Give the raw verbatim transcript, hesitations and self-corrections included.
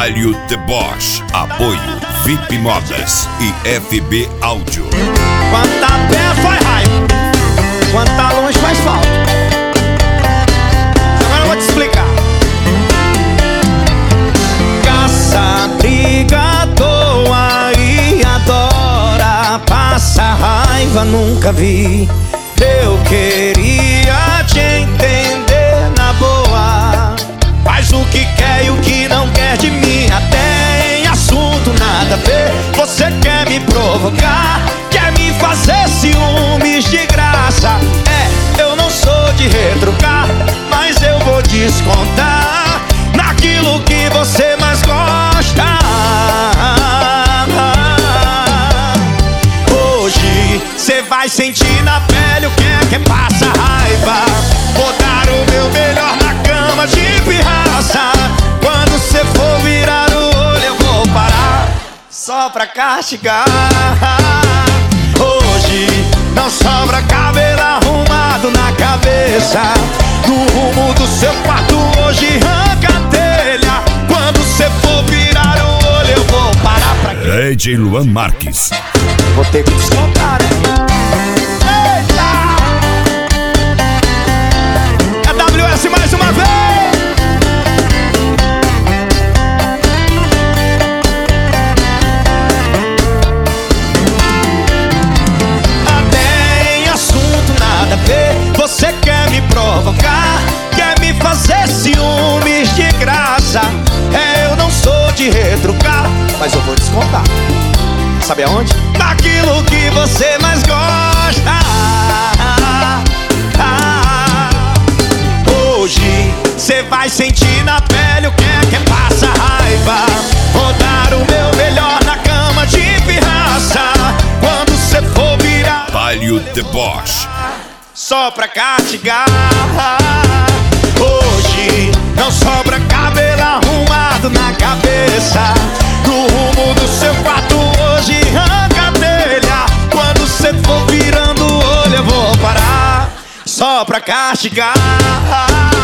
Palio The Bosch. Apoio V I P Modas e F B Áudio. Quanta pé faz raiva, quanta longe faz falta. Agora eu vou te explicar. Caça, briga, doa e adora. Passa raiva, nunca vi. Eu queria te entender na boa. Faz o que quer e o que não quer de mim. Até em assunto nada a ver. Você quer me provocar, quer me fazer ciúmes de graça. É, eu não sou de retrucar, mas eu vou descontar naquilo que você mais gosta. Hoje cê vai sentir na pele o que é que passa raiva. Vou dar o meu melhor na cama de pirraça. Quando cê for virar o olho eu vou parar só pra castigar. Hoje não sobra cabelo arrumado na cabeça. No rumo do seu quarto hoje arranca a telha. Quando cê for virar o olho eu vou parar pra quê? D J Luan Marques. Vou ter que descontar, né? Eita! É W S mais uma vez! Até em assunto nada a ver. Você quer me provocar, quer me fazer ciúmes de graça. É, eu não sou de retrucar, mas eu vou descontar. Sabe aonde? Naquilo que você mais gosta. Hoje cê vai sentir na pele o que é que passa raiva. Vou dar o meu melhor na cama de pirraça. Quando cê for virar Palio The Bosch. só pra castigar. Hoje não sobra cabelo arrumado na cabeça. No rumo do seu quarto hoje arranca a telha. Quando cê for virando o olho eu vou parar só pra castigar.